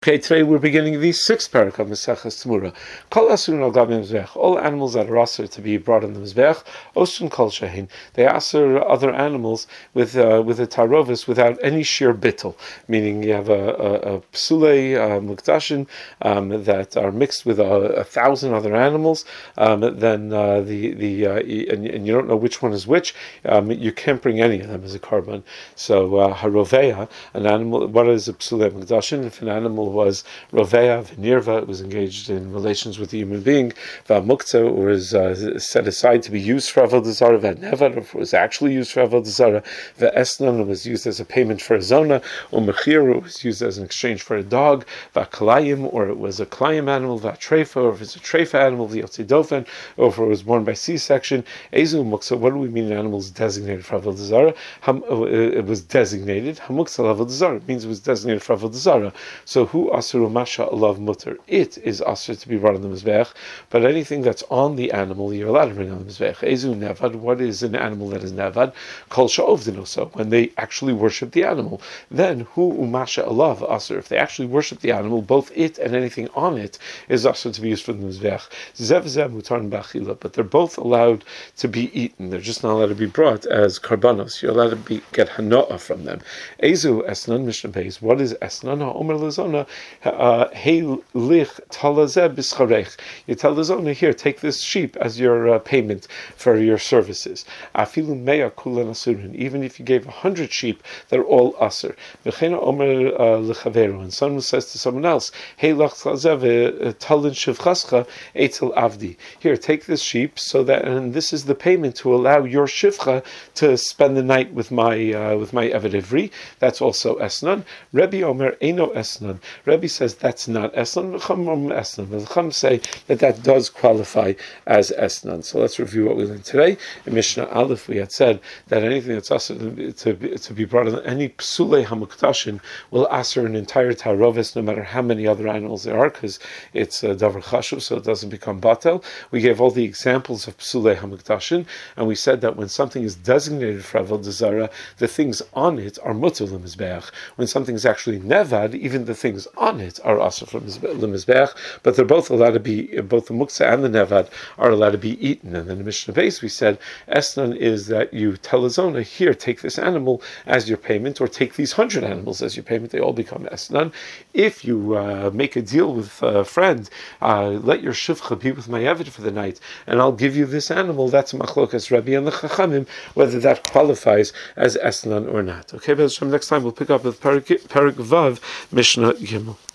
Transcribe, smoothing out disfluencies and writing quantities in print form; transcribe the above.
Okay, today we're beginning the sixth parak of Maseches Tzmura. Kol asurun al gabi mizbech. All animals that are asur to be brought on the mizbech, osun kol shehin. They asur other animals with a tarovis without any sheer bittul. Meaning you have a psulei mukdashin that are mixed with 1,000 other animals. Then and you don't know which one is which. You can't bring any of them as a korban. So haroveya, an animal. What is a psulei mukdashin? If an animal was Rovea, Venirva, it was engaged in relations with a human being, Vamukta was set aside to be used for Avodah Zarah, Vanevad, if it was actually used for Avodah Zarah, Ve'esnan was used as a payment for a zona, Umechir was used as an exchange for a dog, Va'kalayim, or it was a Kalayim animal, Va'trefa, or if it's a Trefa animal, V'yotzidofen, or if it was born by C-section, Ezu Muksa, what do we mean animals designated for Avodah Zarah? It was designated, Hamuksa Avodah Zarah, it means it was designated for Avodah Zarah. So who asur masha alav mutter? It is asur to be brought on the mizbech, but anything that's on the animal you're allowed to bring on the mizbech. Ezu nevad. What is an animal that is nevad? Kol sha'ovdinu. So when they actually worship the animal, then who umasha alav asur? If they actually worship the animal, both it and anything on it is asur to be used for the mizbech. Zev zev mutar b'achila. But they're both allowed to be eaten. They're just not allowed to be brought as karbanos. You're allowed to get hanoah from them. Ezu esnan mishnah beis. What is esnan? Ha'omer lezona. Hey lich talazeh b'scharech. You tell the zona, here, take this sheep as your payment for your services. Afilu mea kulan asurin. Even if you gave 100 sheep, they're all asur. V'chena omer lechaveru. And someone says to someone else, hey lich talazeh talin shivchascha etzel avdi. Here, take this sheep, so that, and this is the payment to allow your shivcha to spend the night with my eved ivri. That's also esnan. Rebbe omer eino esnan. Rebbe says that's not esnan. The Chum say that does qualify as esnan. So let's review what we learned today. In Mishnah Aleph, we had said that anything that's asur to be brought on any psulei hamuktashin will asur an entire tarovis, no matter how many other animals there are, because it's davar chashuv, so it doesn't become batel. We gave all the examples of psulei hamuktashin, and we said that when something is designated for avodah zarah, the things on it are mutar l'mizbeach. When something is actually nevad, even the things on it are asur from l'mizbeach, but they're both allowed to be, both the muksa and the nevad are allowed to be eaten. And then in Mishnah Beis we said esnan is that you tell a zona, here, take this animal as your payment, or take these 100 animals as your payment. They all become esnan. If you make a deal with a friend, let your shivcha be with my eved for the night, and I'll give you this animal. That's machlokas Rebbe and the Chachamim, whether that qualifies as esnan or not. Okay, but next time we'll pick up with Perek Vav, Mishnah Gimel.